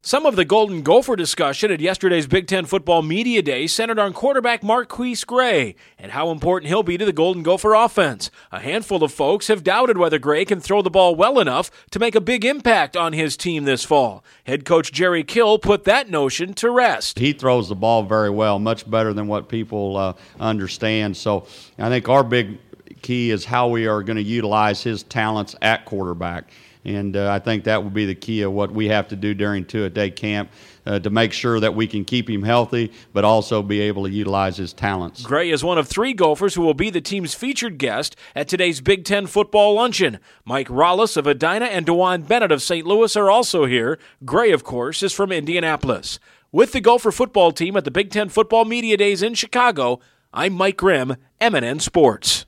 Some of the Golden Gopher discussion at yesterday's Big Ten Football Media Day centered on quarterback Marquise Gray and how important he'll be to the Golden Gopher offense. A handful of folks have doubted whether Gray can throw the ball well enough to make a big impact on his team this fall. Head coach Jerry Kill put that notion to rest. He throws the ball very well, much better than what people understand. So I think our big key is how we are going to utilize his talents at quarterback. And I think that will be the key of what we have to do during two-a-day camp to make sure that we can keep him healthy, but also be able to utilize his talents. Gray is one of three Gophers who will be the team's featured guest at today's Big Ten football luncheon. Mike Rollis of Edina and DeJuan Bennett of St. Louis are also here. Gray, of course, is from Indianapolis. With the Gopher football team at the Big Ten Football Media Days in Chicago, I'm Mike Grimm, MNN Sports.